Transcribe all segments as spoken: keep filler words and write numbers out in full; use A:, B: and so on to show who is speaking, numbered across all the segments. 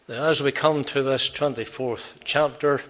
A: Now, as we come to this twenty-fourth chapter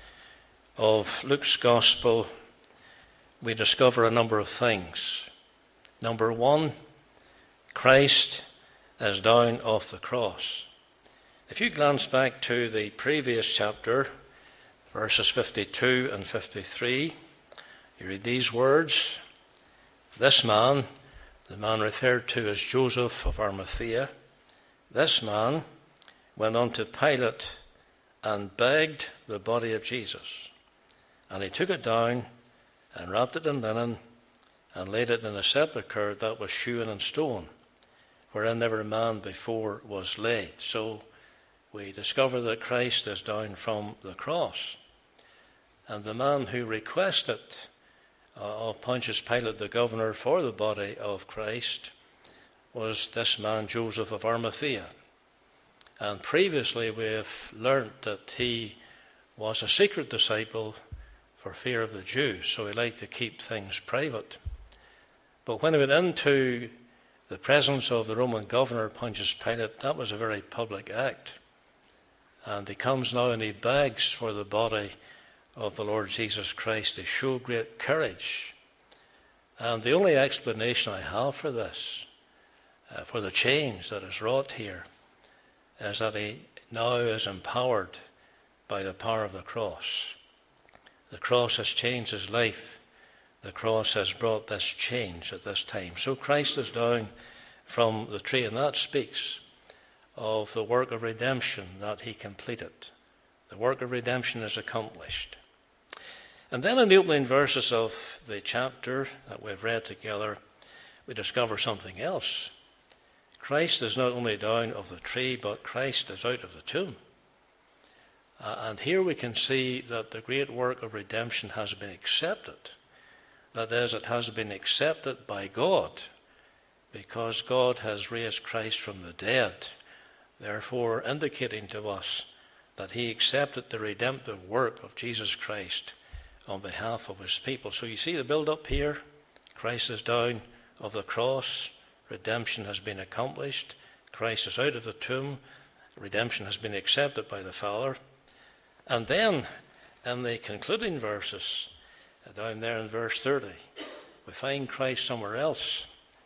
A: of Luke's Gospel, we discover a number of things. Number one, Christ is down off the cross. If you glance back to the previous chapter, verses fifty-two and fifty-three, you read these words: "This man," the man referred to as Joseph of Arimathea, "this man went unto Pilate and begged the body of Jesus. And he took it down and wrapped it in linen and laid it in a sepulchre that was hewn in stone, wherein never man before was laid." So we discover that Christ is down from the cross. And the man who requested uh, of Pontius Pilate, the governor, for the body of Christ was this man Joseph of Arimathea. And previously we have learnt that he was a secret disciple for fear of the Jews, so he liked to keep things private. But when he went into the presence of the Roman governor, Pontius Pilate, that was a very public act. And he comes now and he begs for the body of the Lord Jesus Christ to show great courage. And the only explanation I have for this, uh, for the change that is wrought here, is that he now is empowered by the power of the cross. The cross has changed his life. The cross has brought this change at this time. So Christ is down from the tree, and that speaks of the work of redemption that he completed. The work of redemption is accomplished. And then in the opening verses of the chapter that we've read together, we discover something else. Christ is not only down of the tree, but Christ is out of the tomb. Uh, and here we can see that the great work of redemption has been accepted. That is, it has been accepted by God, because God has raised Christ from the dead, therefore indicating to us that he accepted the redemptive work of Jesus Christ on behalf of his people. So you see the build-up here. Christ is down of the cross. Redemption has been accomplished. Christ is out of the tomb. Redemption has been accepted by the Father. And then, in the concluding verses, down there in verse thirty, we find Christ somewhere else.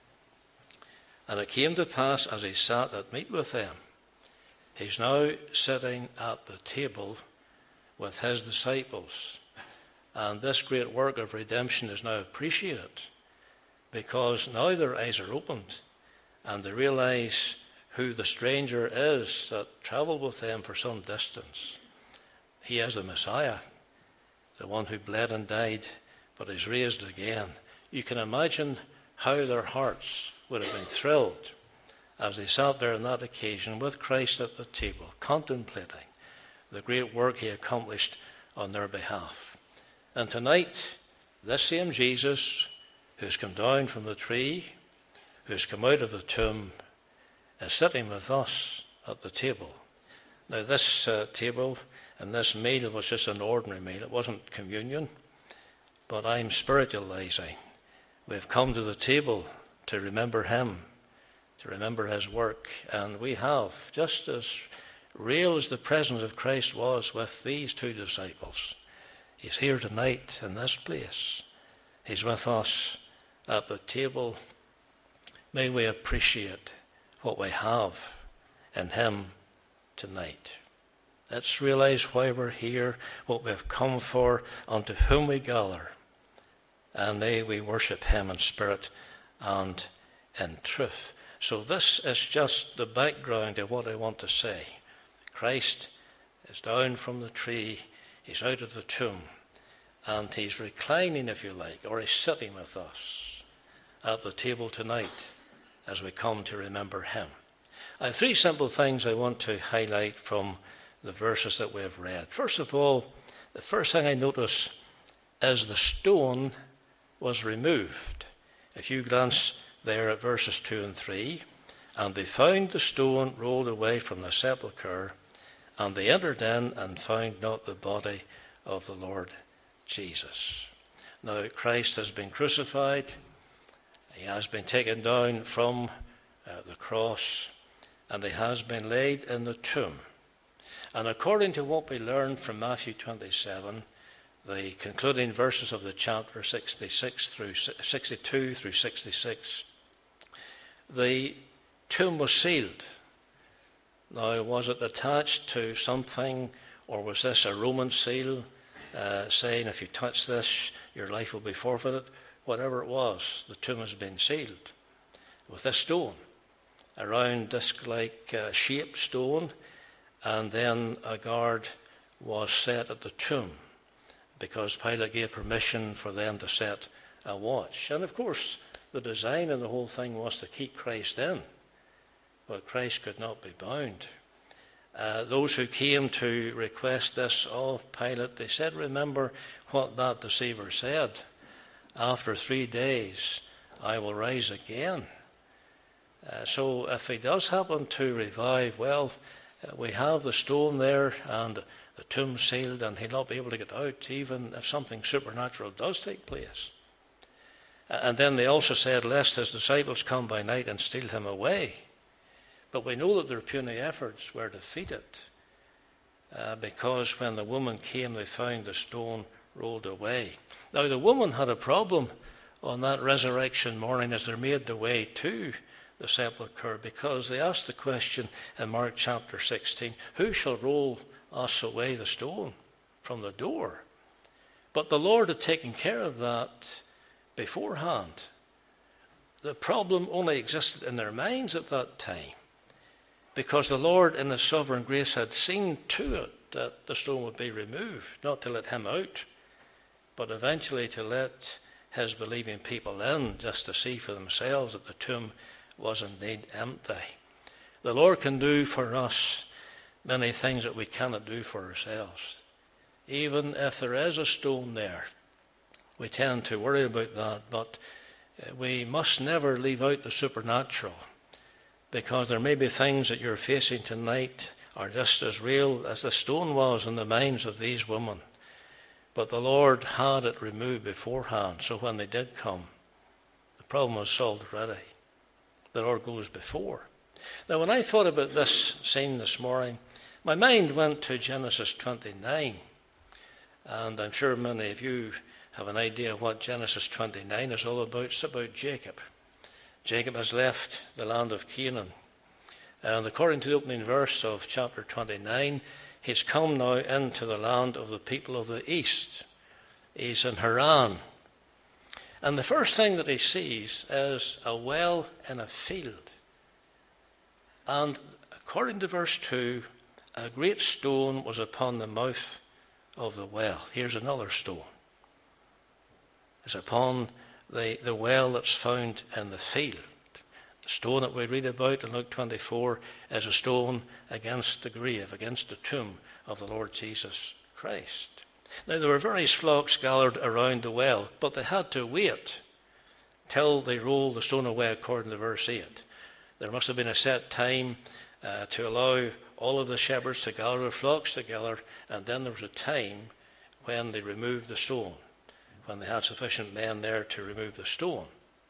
A: "And it came to pass, as he sat at meat with them," he's now sitting at the table with his disciples. And this great work of redemption is now appreciated, because now their eyes are opened and they realize who the stranger is that traveled with them for some distance. He is the Messiah, the one who bled and died but is raised again. You can imagine how their hearts would have been thrilled as they sat there on that occasion with Christ at the table, contemplating the great work he accomplished on their behalf. And tonight, this same Jesus, who's come down from the tree, who's come out of the tomb, is sitting with us at the table. Now, this uh, table and this meal was just an ordinary meal. It wasn't communion, but I'm spiritualizing. We've come to the table to remember him, to remember his work, and we have, just as real as the presence of Christ was with these two disciples, he's here tonight in this place. He's with us at the table. May we appreciate what we have in him tonight. Let's realize why we're here, what we've come for, unto whom we gather. And may we worship him in spirit and in truth. So this is just the background of what I want to say. Christ is down from the tree. He's out of the tomb. And he's reclining, if you like, or he's sitting with us at the table tonight as we come to remember him. I have three simple things I want to highlight from the verses that we have read. First of all, the first thing I notice is the stone was removed. If you glance there at verses two and three, "And they found the stone rolled away from the sepulchre, and they entered in and found not the body of the Lord Jesus." Now, Christ has been crucified. He has been taken down from uh, the cross, and he has been laid in the tomb. And according to what we learned from Matthew twenty-seven, the concluding verses of the chapter sixty-six through sixty-two through sixty-six, the tomb was sealed. Now, was it attached to something, or was this a Roman seal uh, saying if you touch this, your life will be forfeited? Whatever it was, the tomb has been sealed with this stone, a round disc-like uh, shaped stone, and then a guard was set at the tomb because Pilate gave permission for them to set a watch. And of course, the design of the whole thing was to keep Christ in, but Christ could not be bound. Uh, those who came to request this of Pilate, they said, remember what that deceiver said, after three days I will rise again. Uh, so if he does happen to revive, well, uh, we have the stone there and the tomb sealed, and he'll not be able to get out even if something supernatural does take place. Uh, and then they also said, lest his disciples come by night and steal him away. But we know that their puny efforts were defeated uh, because when the woman came, they found the stone rolled away. Now, the woman had a problem on that resurrection morning as they made the way to the sepulchre, because they asked the question in Mark chapter sixteen, who shall roll us away the stone from the door? But the Lord had taken care of that beforehand. The problem only existed in their minds at that time, because the Lord in his sovereign grace had seen to it that the stone would be removed, not to let him out, but eventually to let his believing people in, just to see for themselves that the tomb was indeed empty. The Lord can do for us many things that we cannot do for ourselves. Even if there is a stone there, we tend to worry about that, but we must never leave out the supernatural, because there may be things that you're facing tonight are just as real as the stone was in the minds of these women. But the Lord had it removed beforehand, so when they did come, the problem was solved already. The Lord goes before. Now, when I thought about this scene this morning, my mind went to Genesis twenty-nine. And I'm sure many of you have an idea what Genesis twenty-nine is all about. It's about Jacob. Jacob has left the land of Canaan. And according to the opening verse of chapter twenty-nine, he's come now into the land of the people of the east. He's in Haran. And the first thing that he sees is a well in a field. And according to verse two, a great stone was upon the mouth of the well. Here's another stone. It's upon the, the well that's found in the field. The stone that we read about in Luke twenty-four is a stone against the grave, against the tomb of the Lord Jesus Christ. Now, there were various flocks gathered around the well, but they had to wait till they rolled the stone away according to verse eight. There must have been a set time uh, to allow all of the shepherds to gather their flocks together, and then there was a time when they removed the stone, when they had sufficient men there to remove the stone.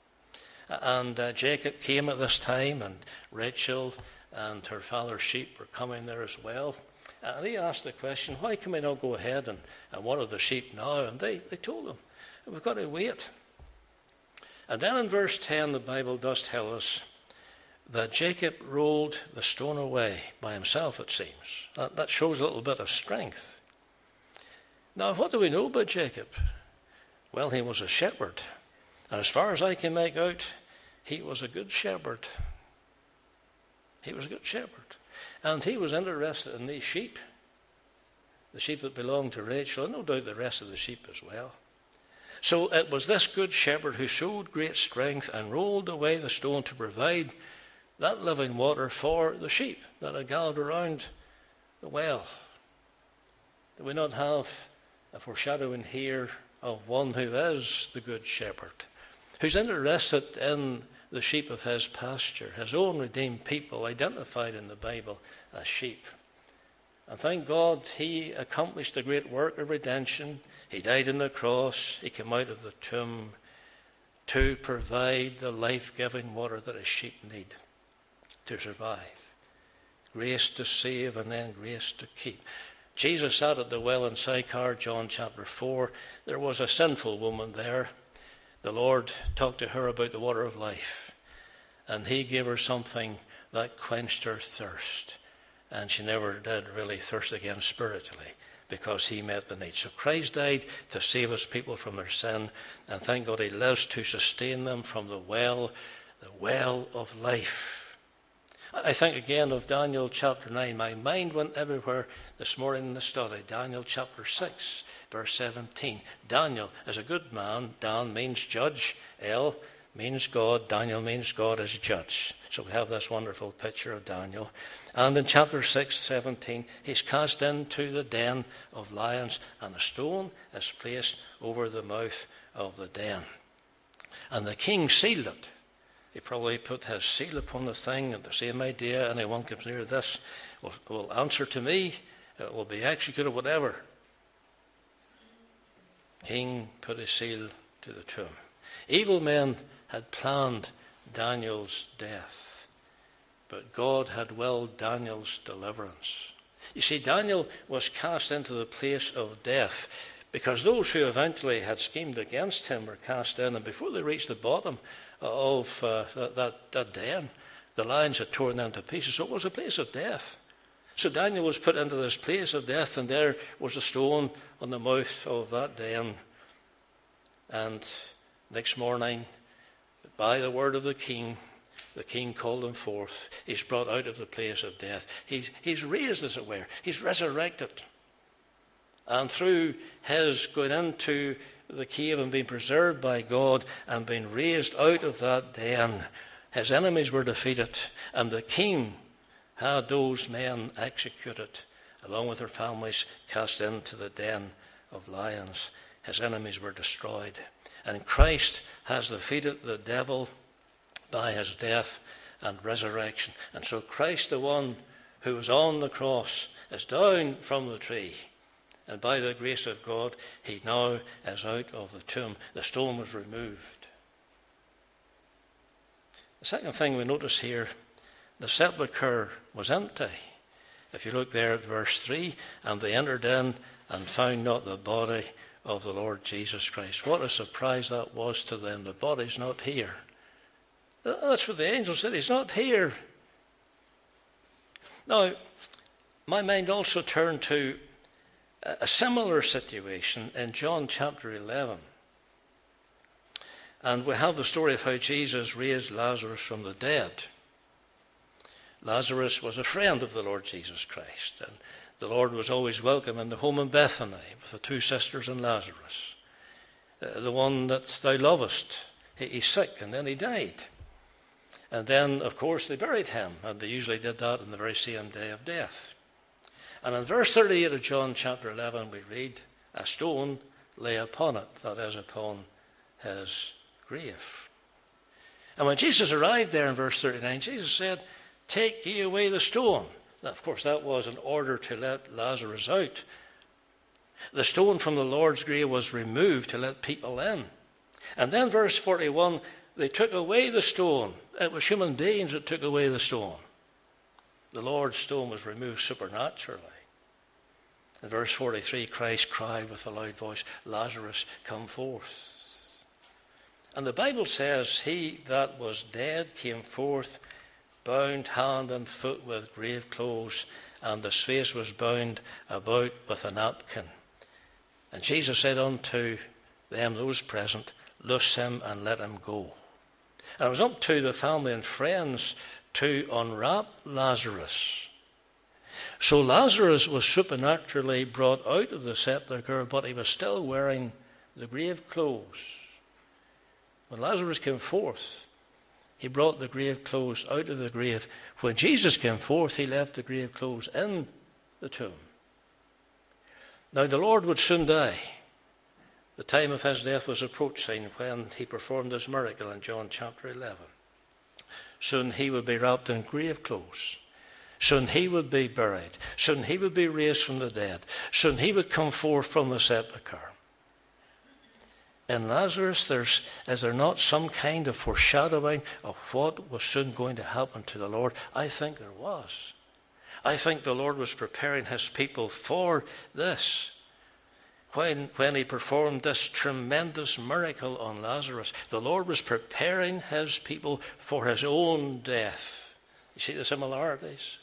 A: And uh, Jacob came at this time, and Rachel and her father's sheep were coming there as well. And he asked the question, why can we not go ahead and, and water the sheep now? And they, they told him, we've got to wait. And then in verse ten, the Bible does tell us that Jacob rolled the stone away by himself, it seems. That, that shows a little bit of strength. Now, what do we know about Jacob? Well, he was a shepherd. And as far as I can make out, he was a good shepherd. He was a good shepherd. And he was interested in these sheep, the sheep that belonged to Rachel, and no doubt the rest of the sheep as well. So it was this good shepherd who showed great strength and rolled away the stone to provide that living water for the sheep that had gathered around the well. Do we not have a foreshadowing here of one who is the good shepherd, who's interested in the sheep of his pasture, his own redeemed people, identified in the Bible as sheep? And thank God he accomplished the great work of redemption. He died on the cross. He came out of the tomb to provide the life-giving water that his sheep need to survive. Grace to save and then grace to keep. Jesus sat at the well in Sychar, John chapter four. There was a sinful woman there. The Lord talked to her about the water of life, and he gave her something that quenched her thirst. And she never did really thirst again spiritually, because he met the need. So Christ died to save his people from their sin, and thank God he lives to sustain them from the well, the well of life. I think again of Daniel chapter nine. My mind went everywhere this morning in the study. Daniel chapter six, verse seventeen. Daniel is a good man. Dan means judge. El means God. Daniel means God as judge. So we have this wonderful picture of Daniel. And in chapter six, seventeen, he's cast into the den of lions, and a stone is placed over the mouth of the den. And the king sealed it. He probably put his seal upon the thing, and the same idea, anyone comes near this will, will answer to me, it will be executed, whatever. King put his seal to the tomb. Evil men had planned Daniel's death, but God had willed Daniel's deliverance. You see, Daniel was cast into the place of death because those who eventually had schemed against him were cast in, and before they reached the bottom of uh, that, that, that den, the lions had torn them to pieces. So it was a place of death. So Daniel was put into this place of death, and there was a stone on the mouth of that den. And next morning, by the word of the king, the king called him forth. He's brought out of the place of death. He's, he's raised, as it were. He's resurrected. And through his going into the cave and being preserved by God and being raised out of that den, his enemies were defeated, and the king had those men executed, along with their families, cast into the den of lions. His enemies were destroyed. And Christ has defeated the devil by his death and resurrection. And so Christ, the one who was on the cross, is down from the tree. And by the grace of God, he now is out of the tomb. The stone was removed. The second thing we notice here, the sepulchre was empty. If you look there at verse three, and they entered in and found not the body of the Lord Jesus Christ. What a surprise that was to them. The body's not here. That's what the angel said. He's not here. Now, my mind also turned to a similar situation in John chapter eleven. And we have the story of how Jesus raised Lazarus from the dead. Lazarus was a friend of the Lord Jesus Christ, and the Lord was always welcome in the home in Bethany with the two sisters and Lazarus. Uh, the one that thou lovest, he, he's sick, and then he died. And then, of course, they buried him, and they usually did that on the very same day of death. And in verse thirty-eight of John chapter eleven, we read, a stone lay upon it, that is, upon his grave. And when Jesus arrived there in verse thirty-nine, Jesus said, take ye away the stone. Now, of course, that was in order to let Lazarus out. The stone from the Lord's grave was removed to let people in. And then verse forty-one, they took away the stone. It was human beings that took away the stone. The Lord's stone was removed supernaturally. In verse forty-three, Christ cried with a loud voice, Lazarus, come forth. And the Bible says, he that was dead came forth, bound hand and foot with grave clothes, and his face was bound about with a napkin. And Jesus said unto them, those present, loose him and let him go. And it was up to the family and friends to unwrap Lazarus. So Lazarus was supernaturally brought out of the sepulchre, but he was still wearing the grave clothes. When Lazarus came forth, he brought the grave clothes out of the grave. When Jesus came forth, he left the grave clothes in the tomb. Now the Lord would soon die. The time of his death was approaching when he performed this miracle in John chapter eleven. Soon he would be wrapped in grave clothes. Soon he would be buried. Soon he would be raised from the dead. Soon he would come forth from the sepulchre. In Lazarus, there's, is there not some kind of foreshadowing of what was soon going to happen to the Lord? I think there was. I think the Lord was preparing his people for this. When, when he performed this tremendous miracle on Lazarus, the Lord was preparing his people for his own death. You see the similarities?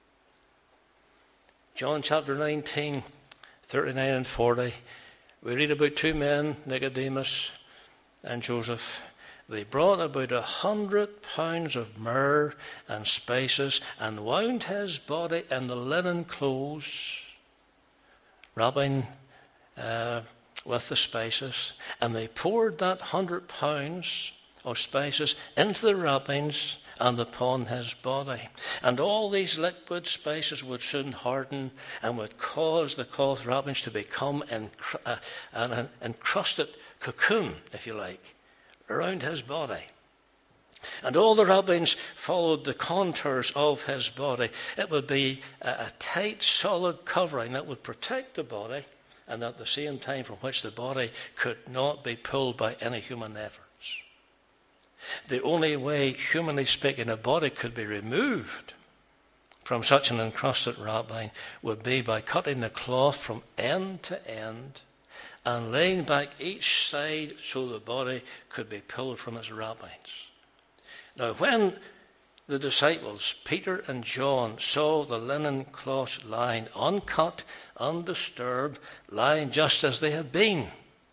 A: John chapter nineteen, thirty-nine and forty, we read about two men, Nicodemus and Joseph. They brought about a hundred pounds of myrrh and spices and wound his body in the linen clothes, wrapping uh, with the spices. And they poured that hundred pounds of spices into the wrappings and upon his body. And all these liquid spices would soon harden and would cause the cloth wrappings to become encru- uh, an encrusted cocoon, if you like, around his body. And all the wrappings followed the contours of his body. It would be a, a tight, solid covering that would protect the body, and at the same time from which the body could not be pulled by any human efforts. The only way, humanly speaking, a body could be removed from such an encrusted wrapping would be by cutting the cloth from end to end and laying back each side so the body could be pulled from its wrappings. Now, when the disciples, Peter and John, saw the linen cloths lying uncut, undisturbed, lying just as they had been,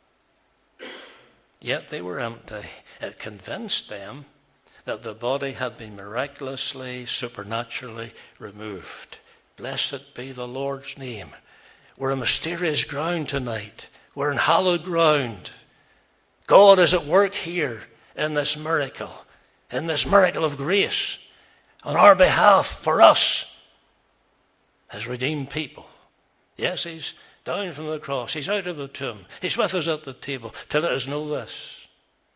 A: yet they were empty, it convinced them that the body had been miraculously, supernaturally removed. Blessed be the Lord's name. We're in mysterious ground tonight. We're in hallowed ground. God is at work here in this miracle, in this miracle of grace, on our behalf, for us, as redeemed people. Yes, he's down from the cross. He's out of the tomb. He's with us at the table to let us know this.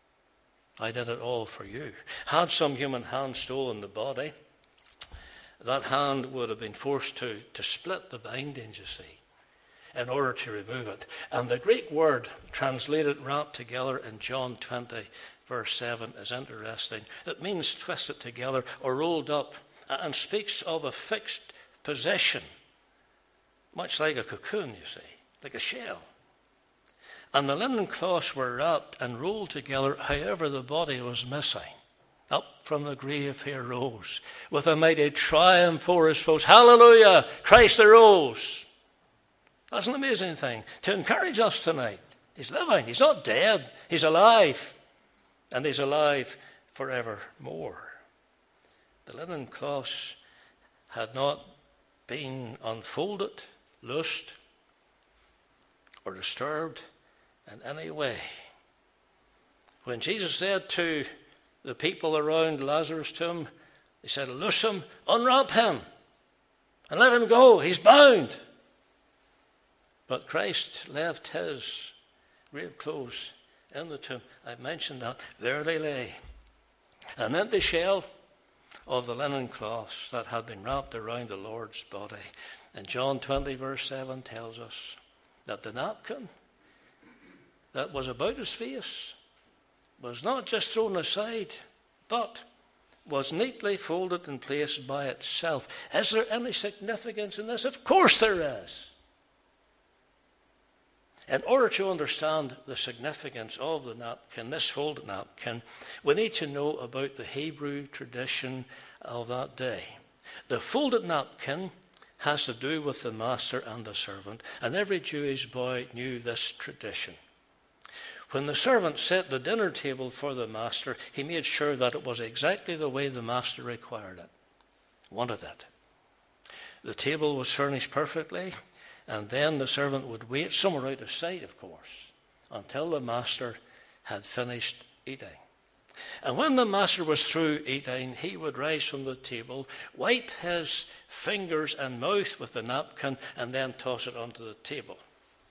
A: I did it all for you. Had some human hand stolen the body, that hand would have been forced to, to split the bindings, you see, in order to remove it. And the Greek word translated wrapped together in John twenty, verse seven is interesting. It means twisted together or rolled up and speaks of a fixed position, much like a cocoon, you see, like a shell. And the linen cloths were wrapped and rolled together, however the body was missing. Up from the grave he arose, with a mighty triumph over his foes. Hallelujah! Christ arose. That's an amazing thing to encourage us tonight. He's living. He's not dead. He's alive. And he's alive forevermore. The linen cloths had not been unfolded, loosed, or disturbed in any way. When Jesus said to the people around Lazarus' tomb, he said, loose him, unwrap him, and let him go. He's bound. But Christ left his grave clothes in the tomb. I mentioned that. There they lay. An empty shell of the linen cloths that had been wrapped around the Lord's body. And John twenty, verse seven tells us that the napkin that was about his face was not just thrown aside, but was neatly folded and placed by itself. Is there any significance in this? Of course there is. In order to understand the significance of the napkin, this folded napkin, we need to know about the Hebrew tradition of that day. The folded napkin has to do with the master and the servant, and every Jewish boy knew this tradition. When the servant set the dinner table for the master, he made sure that it was exactly the way the master required it, wanted it. The table was furnished perfectly, and then the servant would wait, somewhere out of sight, of course, until the master had finished eating. And when the master was through eating, he would rise from the table, wipe his fingers and mouth with the napkin, and then toss it onto the table.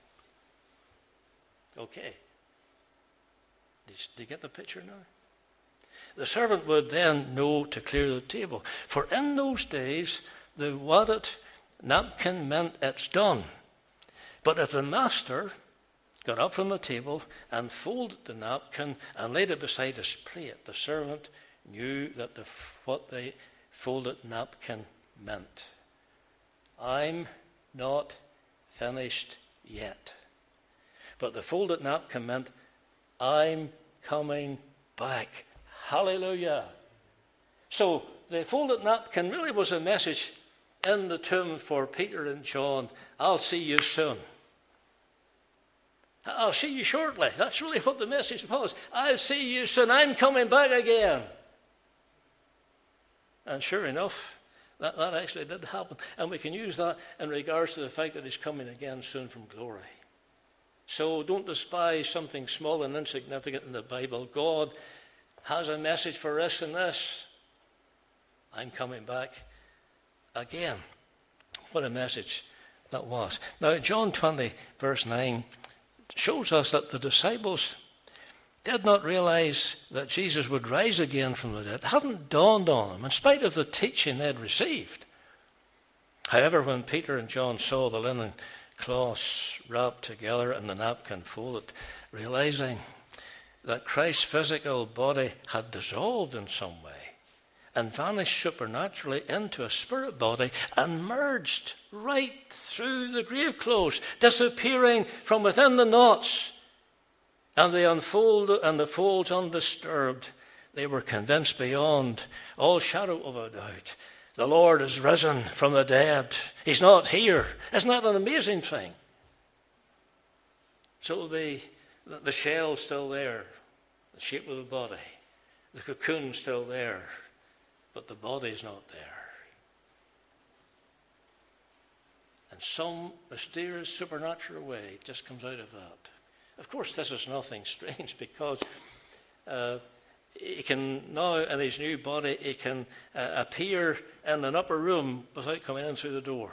A: Okay. Do you get the picture now? The servant would then know to clear the table. For in those days, the wadded napkin meant it's done. But if the master got up from the table and folded the napkin and laid it beside his plate, the servant knew that the, what the folded napkin meant. I'm not finished yet. But the folded napkin meant, I'm coming back. Hallelujah. So the folded napkin really was a message in the tomb for Peter and John. I'll see you soon. I'll see you shortly. That's really what the message was. I'll see you soon. I'm coming back again. And sure enough, that, that actually did happen. And we can use that in regards to the fact that he's coming again soon from glory. So don't despise something small and insignificant in the Bible. God has a message for us in this. I'm coming back again. What a message that was. Now, John twenty, verse nine, shows us that the disciples did not realize that Jesus would rise again from the dead. It hadn't dawned on them, in spite of the teaching they had received. However, when Peter and John saw the linen cloths wrapped together and the napkin folded, realizing that Christ's physical body had dissolved in some way and vanished supernaturally into a spirit body and merged right through the grave clothes, disappearing from within the knots, and they unfolded and the folds undisturbed, they were convinced beyond all shadow of a doubt. The Lord is risen from the dead. He's not here. Isn't that an amazing thing? So the, the shell's still there, the shape of the body. The cocoon's still there, but the body's not there. And some mysterious supernatural way it just comes out of that. Of course, this is nothing strange, because uh, he can now, in his new body, he can uh, appear in an upper room without coming in through the door.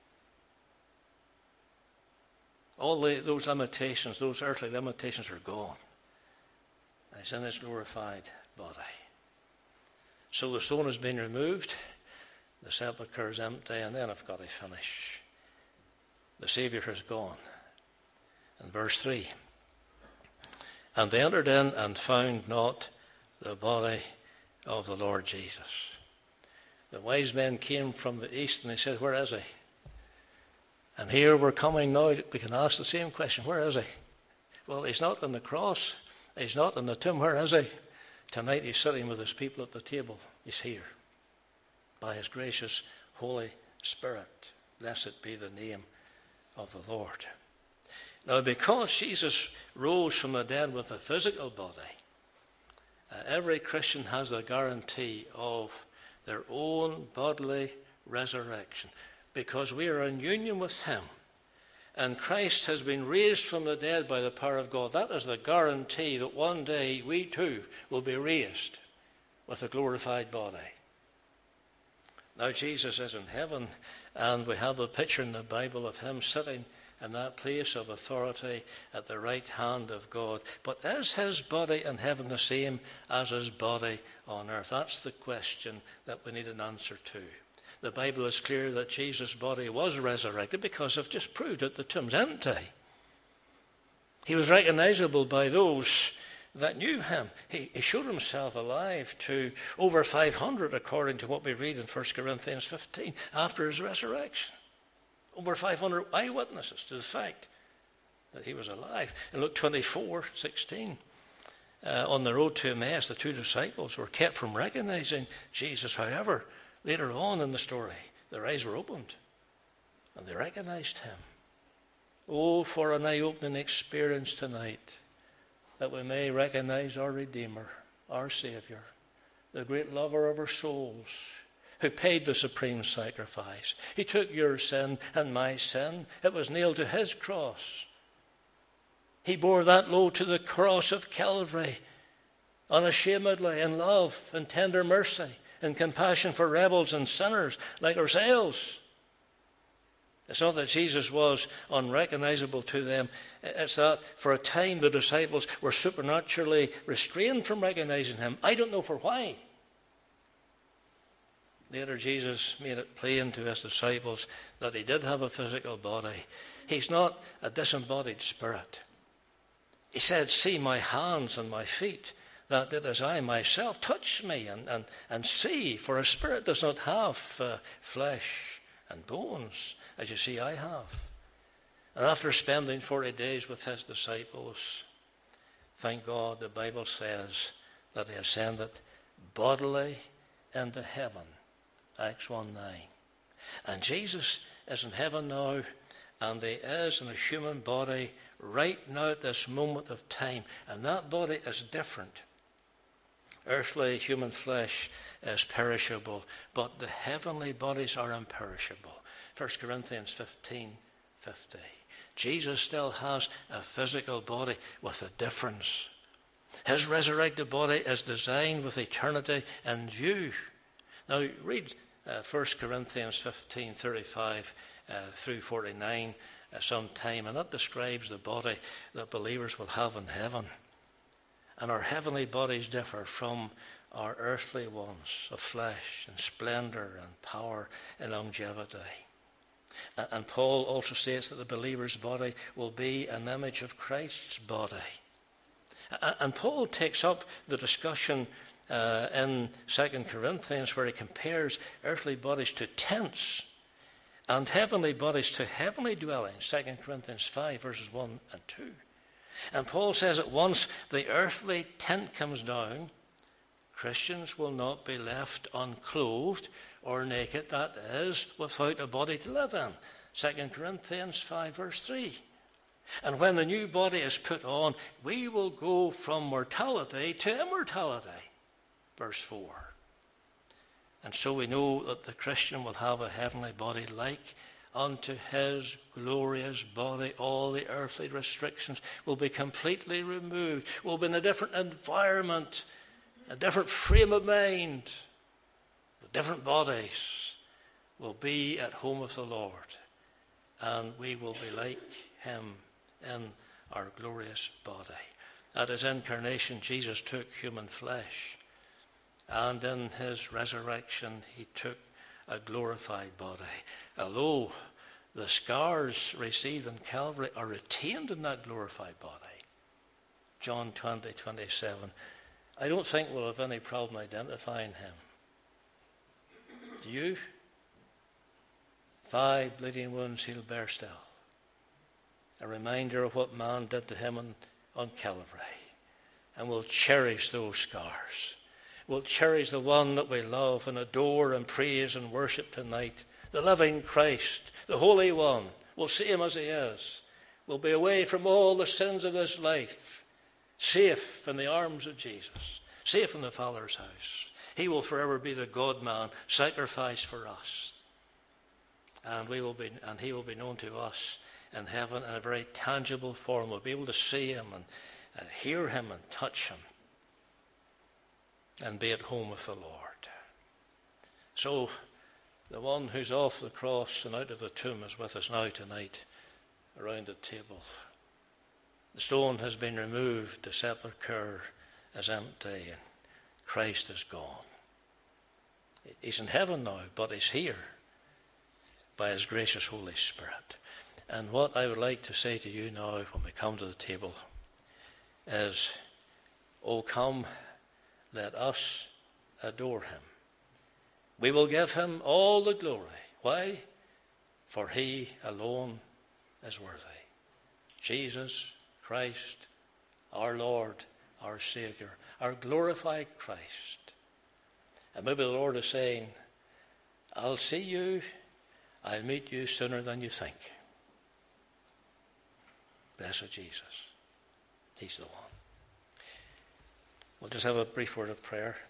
A: All the, those limitations, those earthly limitations are gone. And he's in his glorified body. So the stone has been removed, the sepulchre is empty, and then I've got to finish. The Saviour has gone. And verse three, and they entered in and found not the body of the Lord Jesus. The wise men came from the east and they said, where is he? And here we're coming now, we can ask the same question, where is he? Well, he's not on the cross, he's not in the tomb, where is he? Tonight he's sitting with his people at the table. He's here by his gracious Holy Spirit. Blessed be the name of the Lord. Now, because Jesus rose from the dead with a physical body, uh, every Christian has the guarantee of their own bodily resurrection, because we are in union with him. And Christ has been raised from the dead by the power of God. That is the guarantee that one day we too will be raised with a glorified body. Now Jesus is in heaven, and we have a picture in the Bible of him sitting in that place of authority at the right hand of God. But is his body in heaven the same as his body on earth? That's the question that we need an answer to. The Bible is clear that Jesus' body was resurrected because I've just proved that the tomb's empty. He was recognizable by those that knew him. He, he showed himself alive to over five hundred, according to what we read in First Corinthians fifteen, after his resurrection. Over five hundred eyewitnesses to the fact that he was alive. In Luke twenty-four sixteen, uh, on the road to Emmaus, the two disciples were kept from recognizing Jesus. However, later on in the story, their eyes were opened and they recognized him. Oh, for an eye-opening experience tonight, that we may recognize our Redeemer, our Savior, the great lover of our souls, who paid the supreme sacrifice. He took your sin and my sin. It was nailed to his cross. He bore that load to the cross of Calvary, unashamedly, in love and tender mercy and compassion for rebels and sinners like ourselves. It's not that Jesus was unrecognizable to them. It's that for a time the disciples were supernaturally restrained from recognizing him. I don't know for why. Later, Jesus made it plain to his disciples that he did have a physical body. He's not a disembodied spirit. He said, see my hands and my feet, that did as I myself. Touch me and, and, and see, for a spirit does not have uh, flesh and bones, as you see I have. And after spending forty days with his disciples, thank God the Bible says that he ascended bodily into heaven. Acts one nine. And Jesus is in heaven now, and he is in a human body right now at this moment of time. And that body is different. Earthly human flesh is perishable, but the heavenly bodies are imperishable. First Corinthians fifteen fifty. Jesus still has a physical body with a difference. His resurrected body is designed with eternity in view. Now read uh, First Corinthians fifteen thirty-five uh, through forty-nine uh, sometime, and that describes the body that believers will have in heaven. And our heavenly bodies differ from our earthly ones of flesh and splendor and power and longevity. And Paul also states that the believer's body will be an image of Christ's body. And Paul takes up the discussion uh, in Second Corinthians where he compares earthly bodies to tents and heavenly bodies to heavenly dwellings. Second Corinthians five verses one and two. And Paul says that once the earthly tent comes down, Christians will not be left unclothed or naked, that is, without a body to live in. Second Corinthians five verse three. And when the new body is put on, we will go from mortality to immortality. Verse four. And so we know that the Christian will have a heavenly body like unto his glorious body. All the earthly restrictions will be completely removed. We'll be in a different environment, a different frame of mind. The different bodies will be at home with the Lord, and we will be like him in our glorious body. At his incarnation, Jesus took human flesh, and in his resurrection, he took a glorified body. Although the scars received in Calvary are retained in that glorified body. John twenty twenty-seven. I don't think we'll have any problem identifying him. Do you? Five bleeding wounds he'll bear still. A reminder of what man did to him on, on Calvary. And we'll cherish those scars. We'll cherish the one that we love and adore and praise and worship tonight. The living Christ, the Holy One. We'll see him as he is. We'll be away from all the sins of this life. Safe in the arms of Jesus. Safe in the Father's house. He will forever be the God-man, sacrificed for us. And we will be, and he will be known to us in heaven in a very tangible form. We'll be able to see him and uh, hear him and touch him and be at home with the Lord. So the one who's off the cross and out of the tomb is with us now tonight around the table. The stone has been removed, the sepulchre is empty, and Christ is gone. He's in heaven now, but he's here by his gracious Holy Spirit. And what I would like to say to you now when we come to the table is, oh, come, let us adore him. We will give him all the glory. Why? For he alone is worthy. Jesus Christ, our Lord, our Savior, our glorified Christ. And maybe the Lord is saying, I'll see you, I'll meet you sooner than you think. Blessed Jesus. He's the one. We'll just have a brief word of prayer.